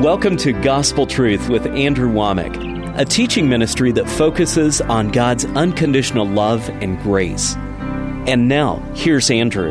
Welcome to Gospel Truth with Andrew Womack, a teaching ministry that focuses on God's unconditional love and grace. And now, here's Andrew.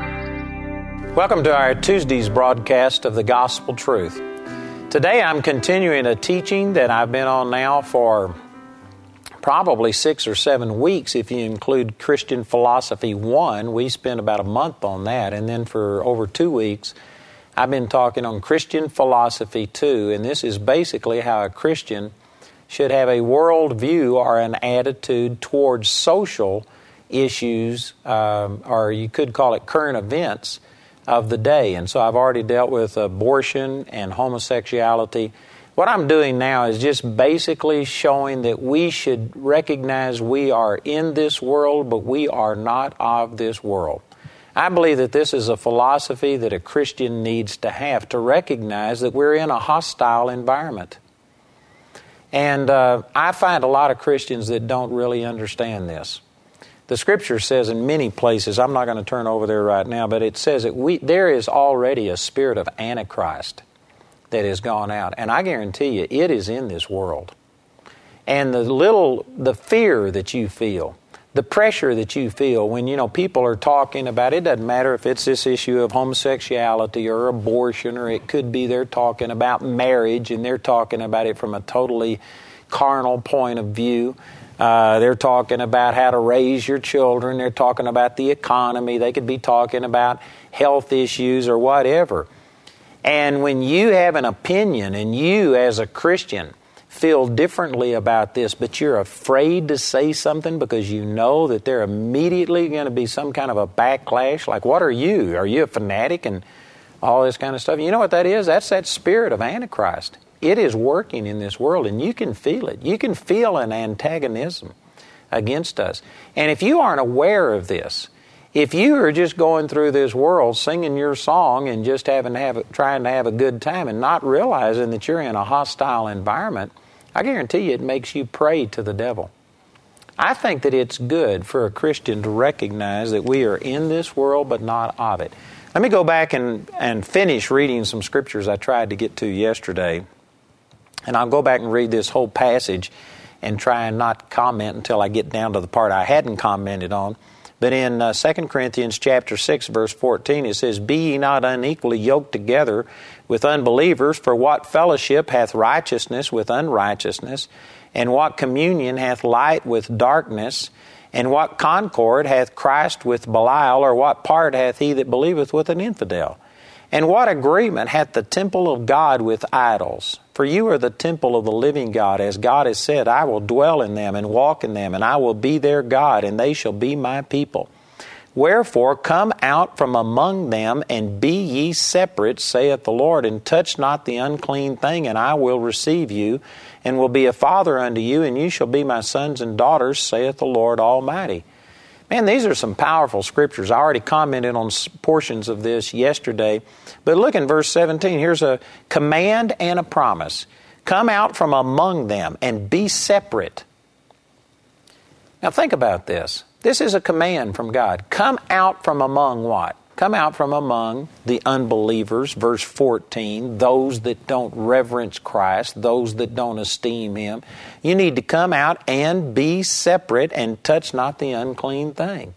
Welcome to our Tuesday's broadcast of the Gospel Truth. Today I'm continuing a teaching that I've been on now for probably 6 or 7 weeks if you include Christian Philosophy 1. We spent about a month on that, and then for over 2 weeks I've been talking on Christian Philosophy 2, and this is basically how a Christian should have a worldview or an attitude towards social issues, or you could call it current events of the day. And so I've already dealt with abortion and homosexuality. What I'm doing now is just basically showing that we should recognize we are in this world, but we are not of this world. I believe that this is a philosophy that a Christian needs to have, to recognize that we're in a hostile environment. And I find a lot of Christians that don't really understand this. The Scripture says in many places, I'm not going to turn over there right now, but it says that there is already a spirit of Antichrist that has gone out. And I guarantee you, it is in this world. And the fear that you feel, the pressure that you feel when, people are talking about, it doesn't matter if it's this issue of homosexuality or abortion, or it could be they're talking about marriage and they're talking about it from a totally carnal point of view. They're talking about how to raise your children. They're talking about the economy. They could be talking about health issues or whatever. And when you have an opinion and you as a Christian feel differently about this, but you're afraid to say something because you know that there immediately going to be some kind of a backlash, like, what are you? Are you a fanatic and all this kind of stuff? You know what that is? That's that spirit of Antichrist. It is working in this world, and you can feel it. You can feel an antagonism against us. And if you aren't aware of this, if you are just going through this world singing your song and just trying to have a good time and not realizing that you're in a hostile environment, I guarantee you it makes you prey to the devil. I think that it's good for a Christian to recognize that we are in this world but not of it. Let me go back and finish reading some scriptures I tried to get to yesterday. And I'll go back and read this whole passage and try and not comment until I get down to the part I hadn't commented on. But in 2 Corinthians chapter 6, verse 14, it says, "Be ye not unequally yoked together with unbelievers, for what fellowship hath righteousness with unrighteousness? And what communion hath light with darkness? And what concord hath Christ with Belial? Or what part hath he that believeth with an infidel? And what agreement hath the temple of God with idols? For you are the temple of the living God, as God has said, I will dwell in them and walk in them, and I will be their God, and they shall be my people. Wherefore come out from among them, and be ye separate, saith the Lord, and touch not the unclean thing, and I will receive you, and will be a father unto you, and you shall be my sons and daughters, saith the Lord Almighty." Man, these are some powerful scriptures. I already commented on portions of this yesterday. But look in verse 17. Here's a command and a promise. Come out from among them and be separate. Now think about this. This is a command from God. Come out from among what? Come out from among the unbelievers, verse 14, those that don't reverence Christ, those that don't esteem Him. You need to come out and be separate and touch not the unclean thing.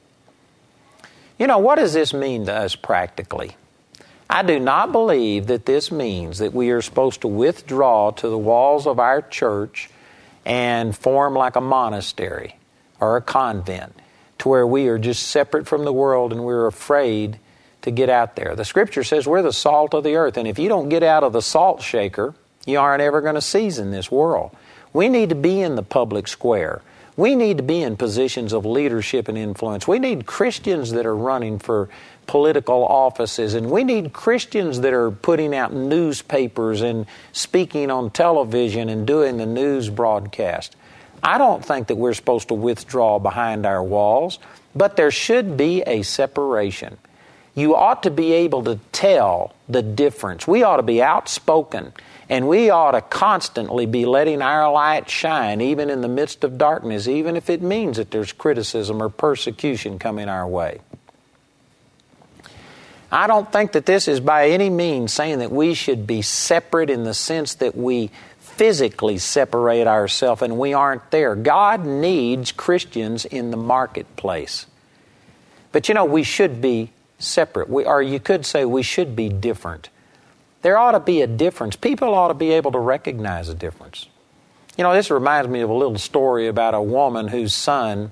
What does this mean to us practically? I do not believe that this means that we are supposed to withdraw to the walls of our church and form like a monastery or a convent, to where we are just separate from the world and we're afraid to get out there. The Scripture says we're the salt of the earth, and if you don't get out of the salt shaker, you aren't ever going to season this world. We need to be in the public square. We need to be in positions of leadership and influence. We need Christians that are running for political offices, and we need Christians that are putting out newspapers and speaking on television and doing the news broadcast. I don't think that we're supposed to withdraw behind our walls, but there should be a separation. You ought to be able to tell the difference. We ought to be outspoken, and we ought to constantly be letting our light shine, even in the midst of darkness, even if it means that there's criticism or persecution coming our way. I don't think that this is by any means saying that we should be separate in the sense that we physically separate ourselves and we aren't there. God needs Christians in the marketplace. But we should be separate. Or you could say we should be different. There ought to be a difference. People ought to be able to recognize a difference. This reminds me of a little story about a woman whose son,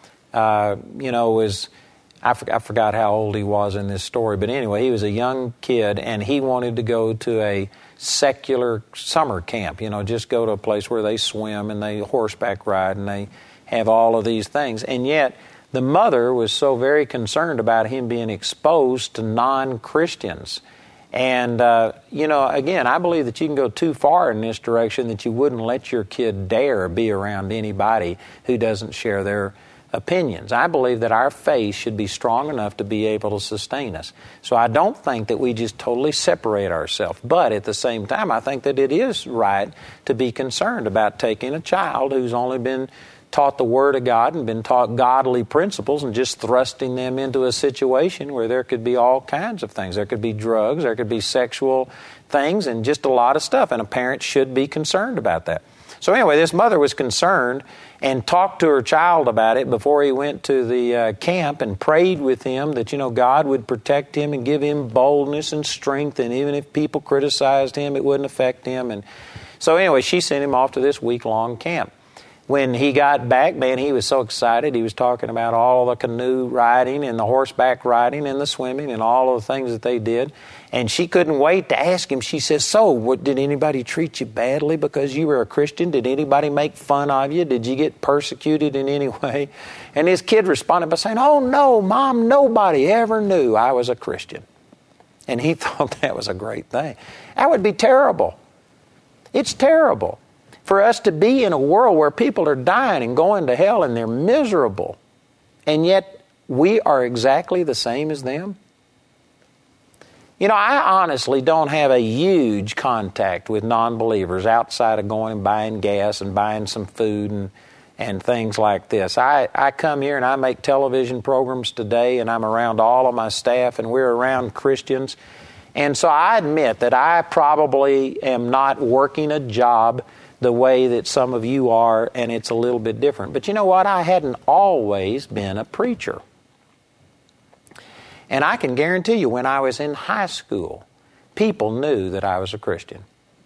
was, I forgot how old he was in this story, but anyway, he was a young kid and he wanted to go to a secular summer camp, just go to a place where they swim and they horseback ride and they have all of these things. And yet, the mother was so very concerned about him being exposed to non-Christians. And, again, I believe that you can go too far in this direction that you wouldn't let your kid dare be around anybody who doesn't share their opinions. I believe that our faith should be strong enough to be able to sustain us. So I don't think that we just totally separate ourselves. But at the same time, I think that it is right to be concerned about taking a child who's only been taught the Word of God and been taught godly principles and just thrusting them into a situation where there could be all kinds of things. There could be drugs, there could be sexual things, and just a lot of stuff. And a parent should be concerned about that. So anyway, this mother was concerned and talked to her child about it before he went to the camp and prayed with him that, God would protect him and give him boldness and strength, and even if people criticized him, it wouldn't affect him. And so anyway, she sent him off to this week-long camp. When he got back, man, he was so excited. He was talking about all the canoe riding and the horseback riding and the swimming and all of the things that they did. And she couldn't wait to ask him. She says, so, did anybody treat you badly because you were a Christian? Did anybody make fun of you? Did you get persecuted in any way? And his kid responded by saying, oh, no, Mom, nobody ever knew I was a Christian. And he thought that was a great thing. That would be terrible. It's terrible for us to be in a world where people are dying and going to hell and they're miserable, and yet we are exactly the same as them. I honestly don't have a huge contact with non-believers outside of going and buying gas and buying some food and things like this. I come here and I make television programs today, and I'm around all of my staff, and we're around Christians. And so I admit that I probably am not working a job the way that some of you are, and it's a little bit different. But you know what? I hadn't always been a preacher. And I can guarantee you, when I was in high school, people knew that I was a Christian.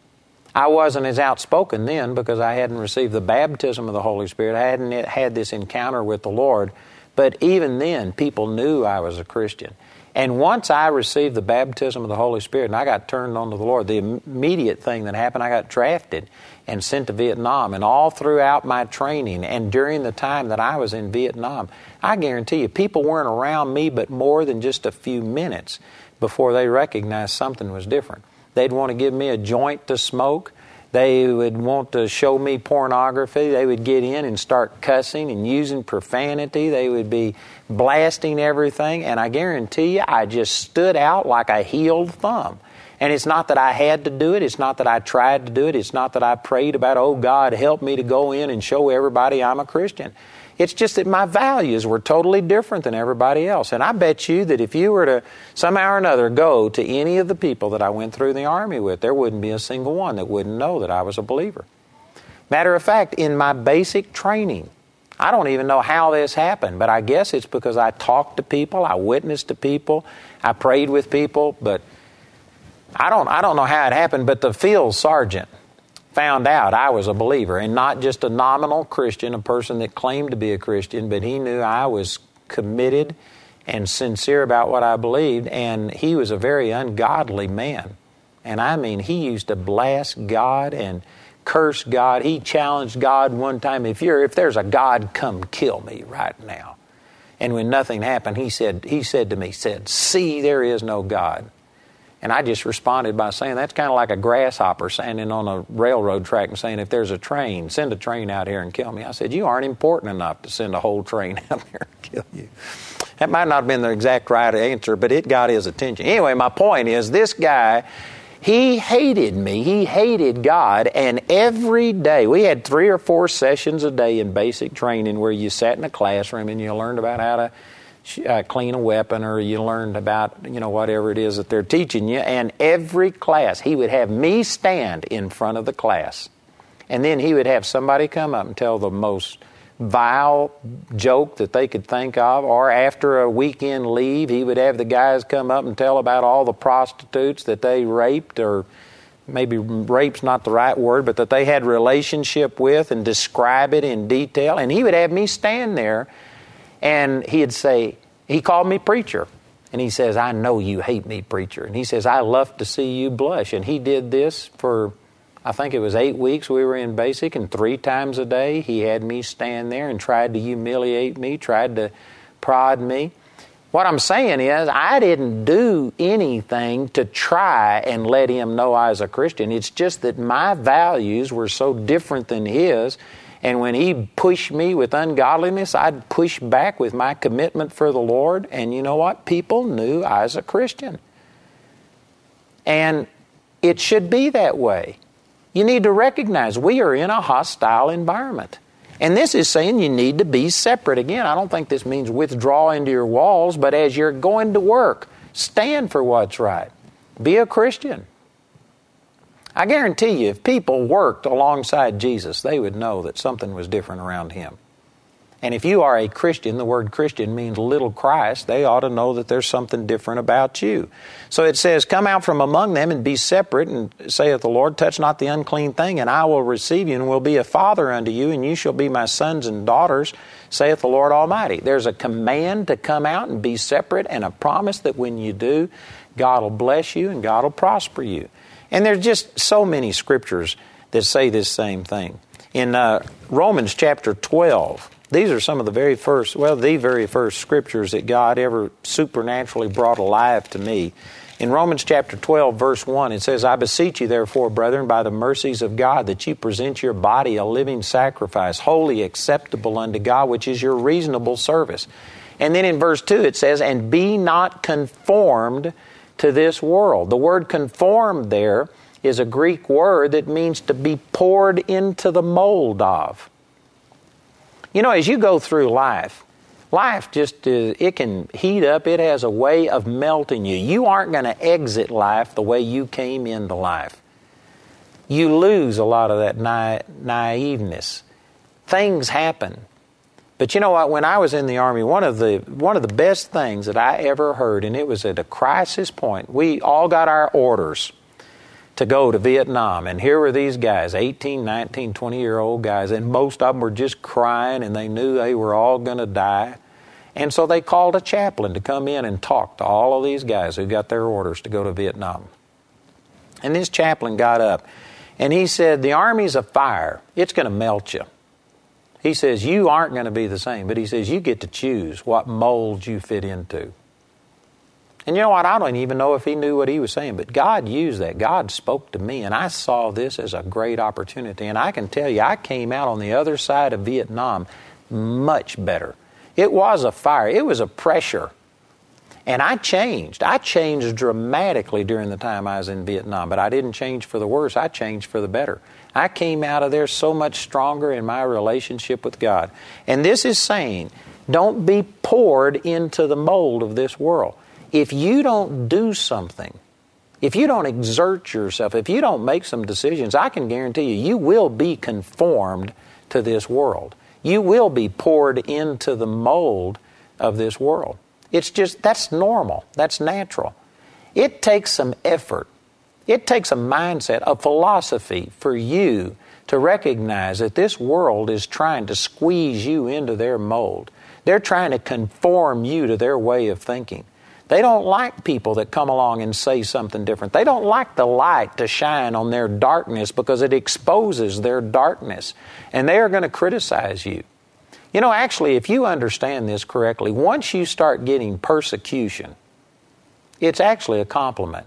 I wasn't as outspoken then because I hadn't received the baptism of the Holy Spirit. I hadn't had this encounter with the Lord. But even then, people knew I was a Christian. And once I received the baptism of the Holy Spirit and I got turned on to the Lord, the immediate thing that happened, I got drafted and sent to Vietnam. And all throughout my training and during the time that I was in Vietnam, I guarantee you, people weren't around me but more than just a few minutes before they recognized something was different. They'd want to give me a joint to smoke. They would want to show me pornography. They would get in and start cussing and using profanity. They would be blasting everything. And I guarantee you, I just stood out like a healed thumb. And it's not that I had to do it. It's not that I tried to do it. It's not that I prayed about, oh, God, help me to go in and show everybody I'm a Christian. It's just that my values were totally different than everybody else. And I bet you that if you were to somehow or another go to any of the people that I went through the Army with, there wouldn't be a single one that wouldn't know that I was a believer. Matter of fact, in my basic training, I don't even know how this happened, but I guess it's because I talked to people, I witnessed to people, I prayed with people, but I don't know how it happened, but the field sergeant found out I was a believer, and not just a nominal Christian, a person that claimed to be a Christian, but he knew I was committed and sincere about what I believed, and he was a very ungodly man. And I mean, he used to blast God and curse God. He challenged God one time, if there's a God, come kill me right now. And when nothing happened, he said to me, see, there is no God. And I just responded by saying, that's kind of like a grasshopper standing on a railroad track and saying, if there's a train, send a train out here and kill me. I said, you aren't important enough to send a whole train out there and kill you. That might not have been the exact right answer, but it got his attention. Anyway, my point is, this guy, he hated me. He hated God. And every day, we had 3 or 4 sessions a day in basic training where you sat in a classroom and you learned about how to clean a weapon, or you learned about, whatever it is that they're teaching you. And every class, he would have me stand in front of the class. And then he would have somebody come up and tell the most vile joke that they could think of. Or after a weekend leave, he would have the guys come up and tell about all the prostitutes that they raped, or maybe rape's not the right word, but that they had relationship with, and describe it in detail. And he would have me stand there, and he'd say, he called me preacher. And he says, I know you hate me, preacher. And he says, I love to see you blush. And he did this for, I think it was 8 weeks we were in basic, and 3 times a day he had me stand there and tried to humiliate me, tried to prod me. What I'm saying is, I didn't do anything to try and let him know I was a Christian. It's just that my values were so different than his, and when he pushed me with ungodliness, I'd push back with my commitment for the Lord, and you know what? People knew I was a Christian. And it should be that way. You need to recognize we are in a hostile environment. And this is saying you need to be separate. Again, I don't think this means withdraw into your walls, but as you're going to work, stand for what's right. Be a Christian. I guarantee you, if people worked alongside Jesus, they would know that something was different around him. And if you are a Christian, the word Christian means little Christ, they ought to know that there's something different about you. So it says, come out from among them and be separate, and saith the Lord, touch not the unclean thing, and I will receive you, and will be a father unto you, and you shall be my sons and daughters, saith the Lord Almighty. There's a command to come out and be separate, and a promise that when you do, God will bless you and God will prosper you. And there's just so many scriptures that say this same thing. In Romans chapter 12, these are some of the very first scriptures that God ever supernaturally brought alive to me. In Romans chapter 12, verse 1, it says, I beseech you, therefore, brethren, by the mercies of God, that you present your body a living sacrifice, wholly acceptable unto God, which is your reasonable service. And then in verse 2, it says, and be not conformed to this world. The word conformed there is a Greek word that means to be poured into the mold of. You know, as you go through life just it can heat up. It has a way of melting you. You aren't going to exit life the way you came into life. You lose a lot of that naiveness. Things happen. But you know what? When I was in the Army, one of the best things that I ever heard, and it was at a crisis point, we all got our orders to go to Vietnam. And here were these guys, 18, 19, 20-year-old guys, and most of them were just crying, and they knew they were all going to die. And so they called a chaplain to come in and talk to all of these guys who got their orders to go to Vietnam. And this chaplain got up, and he said, the Army's a fire. It's going to melt you. He says, you aren't going to be the same. But he says, you get to choose what mold you fit into. And you know what? I don't even know if he knew what he was saying, but God used that. God spoke to me, and I saw this as a great opportunity. And I can tell you, I came out on the other side of Vietnam much better. It was a fire. It was a pressure. And I changed. I changed dramatically during the time I was in Vietnam, but I didn't change for the worse. I changed for the better. I came out of there so much stronger in my relationship with God. And this is saying, don't be poured into the mold of this world. If you don't do something, if you don't exert yourself, if you don't make some decisions, I can guarantee you, you will be conformed to this world. You will be poured into the mold of this world. It's just, that's normal. That's natural. It takes some effort. It takes a mindset, a philosophy for you to recognize that this world is trying to squeeze you into their mold. They're trying to conform you to their way of thinking. They don't like people that come along and say something different. They don't like the light to shine on their darkness because it exposes their darkness. And they are going to criticize you. You know, actually, if you understand this correctly, once you start getting persecution, it's actually a compliment.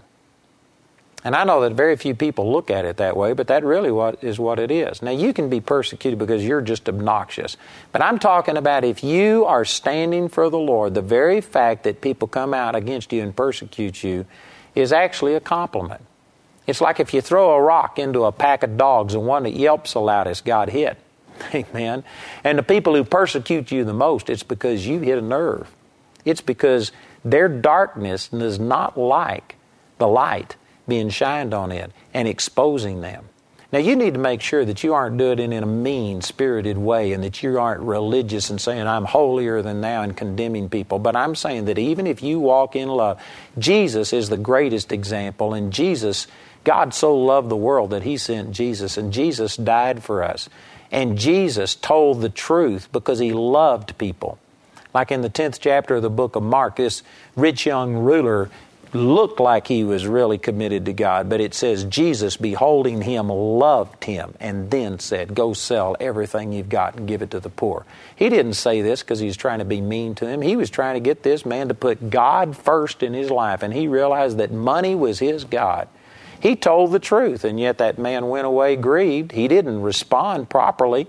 And I know that very few people look at it that way, but that really is what it is. Now, you can be persecuted because you're just obnoxious. But I'm talking about if you are standing for the Lord, the very fact that people come out against you and persecute you is actually a compliment. It's like if you throw a rock into a pack of dogs and one that yelps the loudest got hit. Amen. And the people who persecute you the most, it's because you hit a nerve. It's because their darkness does not like the light being shined on it and exposing them. Now, you need to make sure that you aren't doing it in a mean-spirited way and that you aren't religious and saying, I'm holier than thou and condemning people. But I'm saying that even if you walk in love, Jesus is the greatest example. And Jesus, God so loved the world that He sent Jesus. And Jesus died for us. And Jesus told the truth because He loved people. Like in the 10th chapter of the book of Mark, this rich young ruler looked like he was really committed to God, but it says Jesus, beholding him, loved him, and then said, go sell everything you've got and give it to the poor. He didn't say this because he was trying to be mean to him. He was trying to get this man to put God first in his life, and he realized that money was his God. He told the truth, and yet that man went away grieved. He didn't respond properly.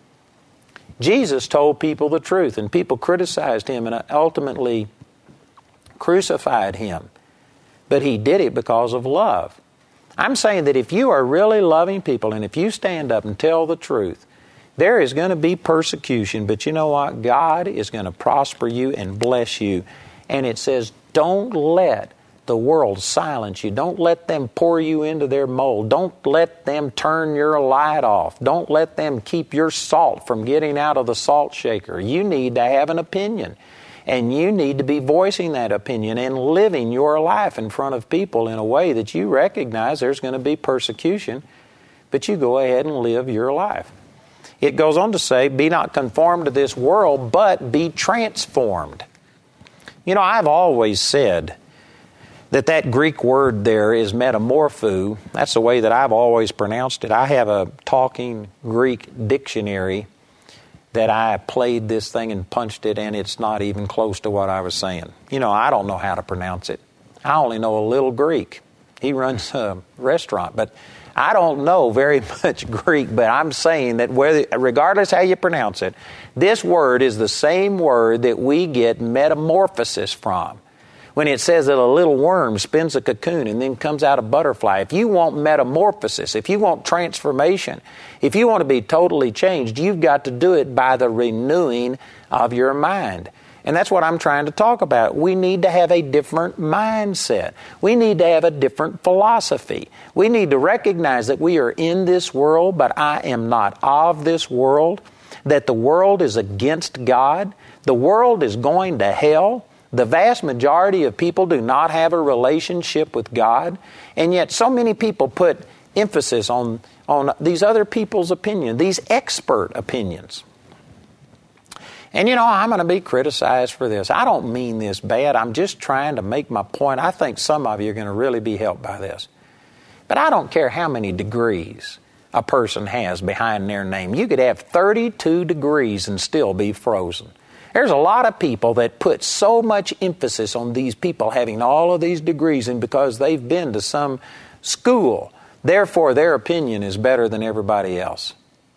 Jesus told people the truth, and people criticized him and ultimately crucified him. But He did it because of love. I'm saying that if you are really loving people and if you stand up and tell the truth, there is going to be persecution, but you know what? God is going to prosper you and bless you. And it says, don't let the world silence you. Don't let them pour you into their mold. Don't let them turn your light off. Don't let them keep your salt from getting out of the salt shaker. You need to have an opinion. And you need to be voicing that opinion and living your life in front of people in a way that you recognize there's going to be persecution, but you go ahead and live your life. It goes on to say, be not conformed to this world, but be transformed. You know, I've always said that Greek word there is metamorpho. That's the way that I've always pronounced it. I have a talking Greek dictionary that I played this thing and punched it, and it's not even close to what I was saying. You know, I don't know how to pronounce it. I only know a little Greek. He runs a restaurant, but I don't know very much Greek, but I'm saying that regardless how you pronounce it, this word is the same word that we get metamorphosis from. When it says that a little worm spins a cocoon and then comes out a butterfly. If you want metamorphosis, if you want transformation, if you want to be totally changed, you've got to do it by the renewing of your mind. And that's what I'm trying to talk about. We need to have a different mindset. We need to have a different philosophy. We need to recognize that we are in this world, but I am not of this world, that the world is against God. The world is going to hell. The vast majority of people do not have a relationship with God, and yet so many people put emphasis on these other people's opinions, these expert opinions. And you know, I'm going to be criticized for this. I don't mean this bad. I'm just trying to make my point. I think some of you are going to really be helped by this. But I don't care how many degrees a person has behind their name. You could have 32 degrees and still be frozen. There's a lot of people that put so much emphasis on these people having all of these degrees, and because they've been to some school, therefore their opinion is better than everybody else.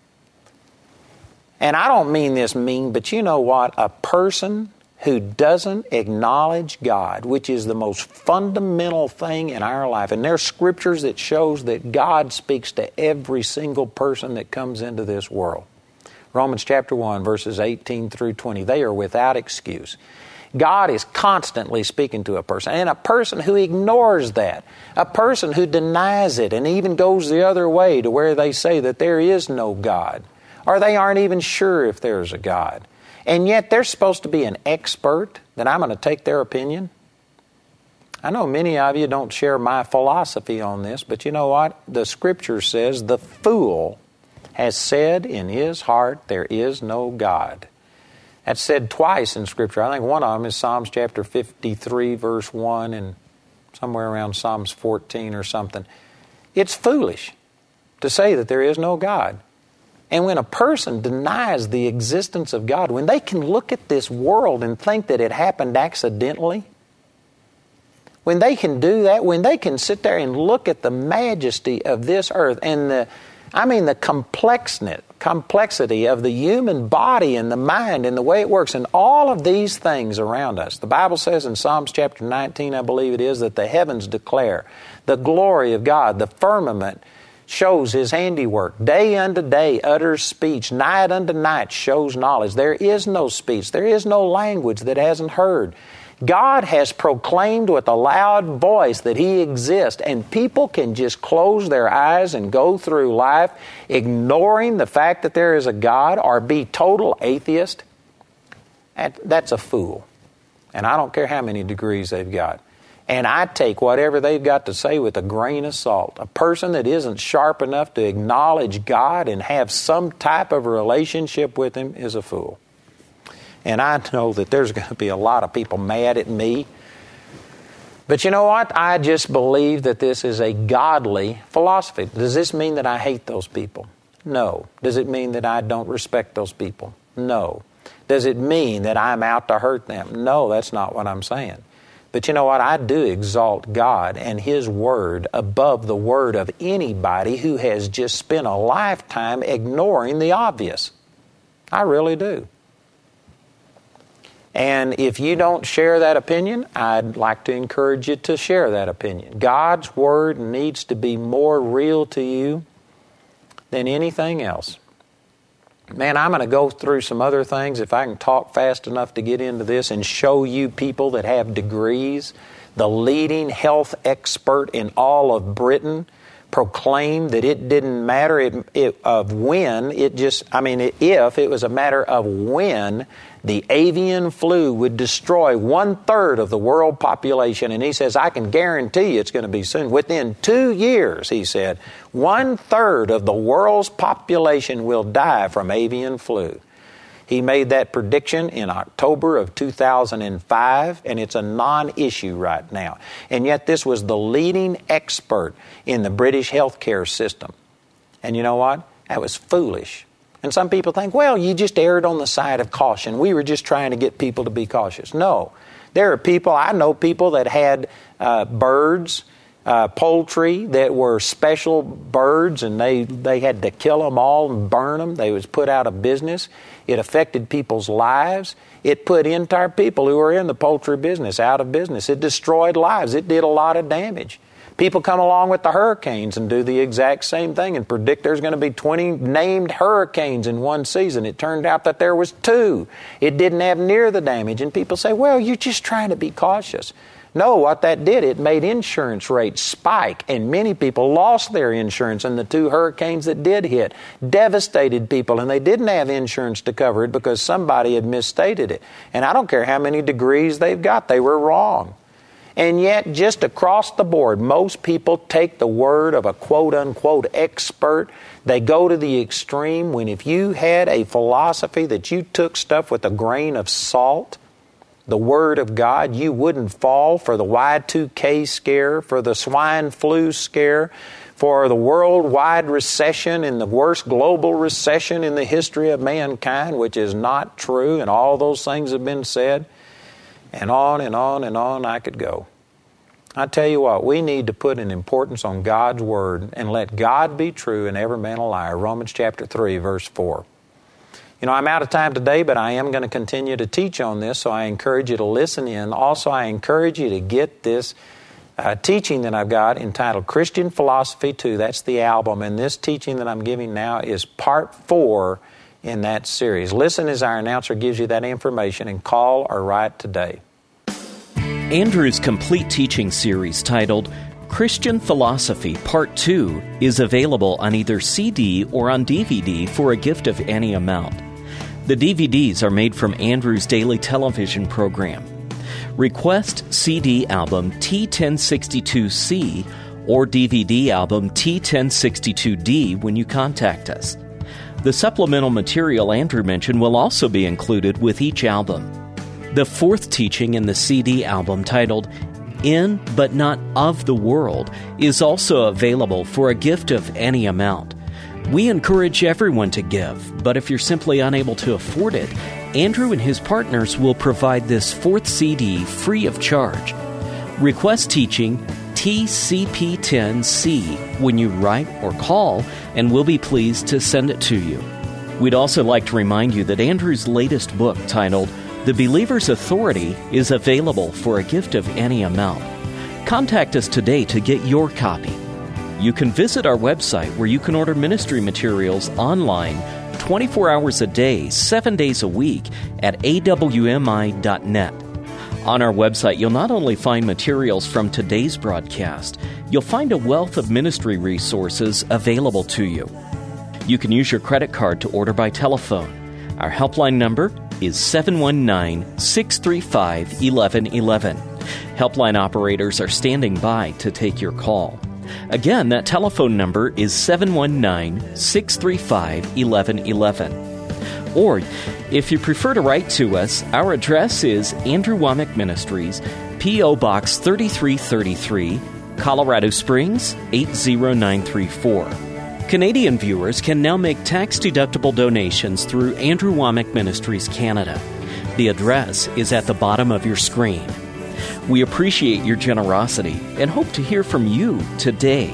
And I don't mean this mean, but you know what? A person who doesn't acknowledge God, which is the most fundamental thing in our life, and there's scriptures that shows that God speaks to every single person that comes into this world. Romans chapter 1, verses 18 through 20. They are without excuse. God is constantly speaking to a person. And a person who ignores that, a person who denies it and even goes the other way to where they say that there is no God, or they aren't even sure if there's a God. And yet they're supposed to be an expert, that I'm going to take their opinion. I know many of you don't share my philosophy on this, but you know what? The Scripture says the fool has said in his heart, there is no God. That's said twice in Scripture. I think one of them is Psalms chapter 53, verse 1, and somewhere around Psalms 14 or something. It's foolish to say that there is no God. And when a person denies the existence of God, when they can look at this world and think that it happened accidentally, when they can do that, when they can sit there and look at the majesty of this earth and the complexity of the human body and the mind and the way it works and all of these things around us. The Bible says in Psalms chapter 19, I believe it is, that the heavens declare the glory of God. The firmament shows His handiwork. Day unto day utters speech. Night unto night shows knowledge. There is no speech. There is no language that hasn't heard. God has proclaimed with a loud voice that He exists, and people can just close their eyes and go through life ignoring the fact that there is a God or be total atheist. That's a fool. And I don't care how many degrees they've got. And I take whatever they've got to say with a grain of salt. A person that isn't sharp enough to acknowledge God and have some type of a relationship with Him is a fool. And I know that there's going to be a lot of people mad at me. But you know what? I just believe that this is a godly philosophy. Does this mean that I hate those people? No. Does it mean that I don't respect those people? No. Does it mean that I'm out to hurt them? No, that's not what I'm saying. But you know what? I do exalt God and His Word above the word of anybody who has just spent a lifetime ignoring the obvious. I really do. And if you don't share that opinion, I'd like to encourage you to share that opinion. God's Word needs to be more real to you than anything else. Man, I'm going to go through some other things if I can talk fast enough to get into this and show you people that have degrees. The leading health expert in all of Britain proclaimed that it didn't matter if it was a matter of when the avian flu would destroy 1/3 of the world population. And he says, I can guarantee you it's going to be soon. Within 2 years, he said, 1/3 of the world's population will die from avian flu. He made that prediction in October of 2005, and it's a non-issue right now. And yet this was the leading expert in the British healthcare system. And you know what? That was foolish. And some people think, well, you just erred on the side of caution. We were just trying to get people to be cautious. No. There are people, I know people that had birds, poultry that were special birds, and they had to kill them all and burn them. They was put out of business. It affected people's lives. It put entire people who were in the poultry business out of business. It destroyed lives. It did a lot of damage. People come along with the hurricanes and do the exact same thing and predict there's going to be 20 named hurricanes in one season. It turned out that there was 2. It didn't have near the damage. And people say, well, you're just trying to be cautious. No, what that did, it made insurance rates spike, and many people lost their insurance in the 2 hurricanes that did hit. Devastated people, and they didn't have insurance to cover it because somebody had misstated it. And I don't care how many degrees they've got, they were wrong. And yet, just across the board, most people take the word of a quote-unquote expert. They go to the extreme when if you had a philosophy that you took stuff with a grain of salt, the Word of God, you wouldn't fall for the Y2K scare, for the swine flu scare, for the worldwide recession and the worst global recession in the history of mankind, which is not true, and all those things have been said. And on and on and on I could go. I tell you what, we need to put an importance on God's Word and let God be true and every man a liar. Romans chapter 3, verse 4. You know, I'm out of time today, but I am going to continue to teach on this, so I encourage you to listen in. Also, I encourage you to get this teaching that I've got entitled Christian Philosophy 2. That's the album, and this teaching that I'm giving now is part 4 in that series. Listen as our announcer gives you that information, and call or write today. Andrew's complete teaching series titled Christian Philosophy Part 2 is available on either CD or on DVD for a gift of any amount. The DVDs are made from Andrew's daily television program. Request CD album T1062C or DVD album T1062D when you contact us. The supplemental material Andrew mentioned will also be included with each album. The 4th teaching in the CD album, titled In But Not Of the World, is also available for a gift of any amount. We encourage everyone to give, but if you're simply unable to afford it, Andrew and his partners will provide this 4th CD free of charge. Request teaching TCP10C when you write or call, and we'll be pleased to send it to you. We'd also like to remind you that Andrew's latest book, titled The Believer's Authority, is available for a gift of any amount. Contact us today to get your copy. you can visit our website where you can order ministry materials online 24 hours a day, 7 days a week at awmi.net. On our website, you'll not only find materials from today's broadcast, you'll find a wealth of ministry resources available to you. You can use your credit card to order by telephone. Our helpline number is 719-635-1111. Helpline operators are standing by to take your call. Again, that telephone number is 719-635-1111. Or, if you prefer to write to us, our address is Andrew Wommack Ministries, P.O. Box 3333, Colorado Springs 80934. Canadian viewers can now make tax-deductible donations through Andrew Wommack Ministries Canada. The address is at the bottom of your screen. We appreciate your generosity and hope to hear from you today.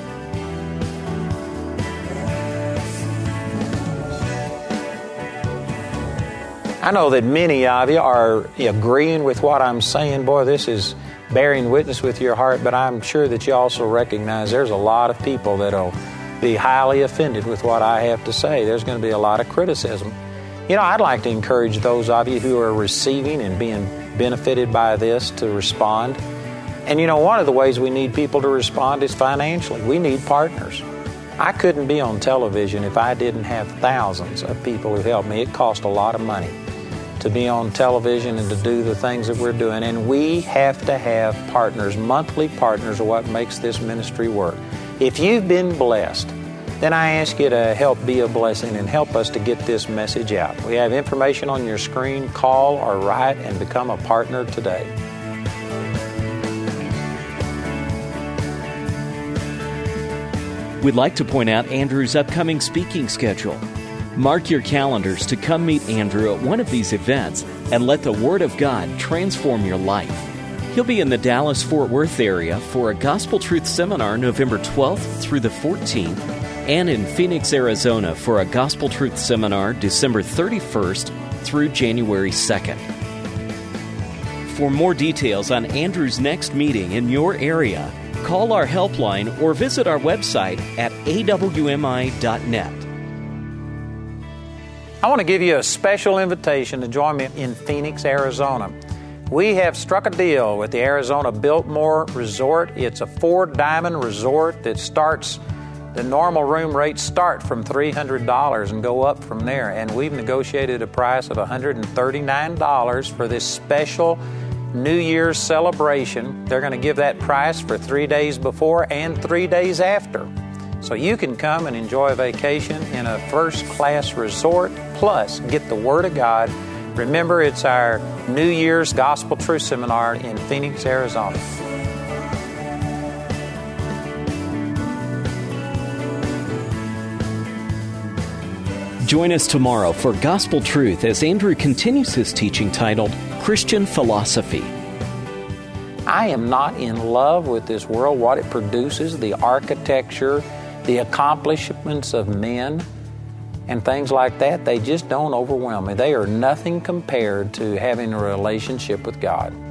I know that many of you are agreeing with what I'm saying. Boy, this is bearing witness with your heart, but I'm sure that you also recognize there's a lot of people that'll be highly offended with what I have to say. There's going to be a lot of criticism. You know, I'd like to encourage those of you who are receiving and being benefited by this to respond. And you know, one of the ways we need people to respond is financially. We need partners. I couldn't be on television if I didn't have thousands of people who help me. It cost a lot of money to be on television and to do the things that we're doing. And we have to have partners. Monthly partners are what makes this ministry work. If you've been blessed, then I ask you to help be a blessing and help us to get this message out. We have information on your screen. Call or write and become a partner today. We'd like to point out Andrew's upcoming speaking schedule. Mark your calendars to come meet Andrew at one of these events and let the Word of God transform your life. He'll be in the Dallas-Fort Worth area for a Gospel Truth Seminar November 12th through the 14th, and in Phoenix, Arizona for a Gospel Truth Seminar December 31st through January 2nd. For more details on Andrew's next meeting in your area, call our helpline or visit our website at awmi.net. I want to give you a special invitation to join me in Phoenix, Arizona. We have struck a deal with the Arizona Biltmore Resort. It's a 4-diamond resort that starts, the normal room rates start from $300 and go up from there. And we've negotiated a price of $139 for this special New Year's celebration. They're going to give that price for 3 days before and 3 days after. So you can come and enjoy a vacation in a first-class resort, plus get the Word of God. Remember, it's our New Year's Gospel Truth Seminar in Phoenix, Arizona. Join us tomorrow for Gospel Truth as Andrew continues his teaching titled Christian Philosophy. I am not in love with this world, what it produces, the architecture, the accomplishments of men, and things like that. They just don't overwhelm me. They are nothing compared to having a relationship with God.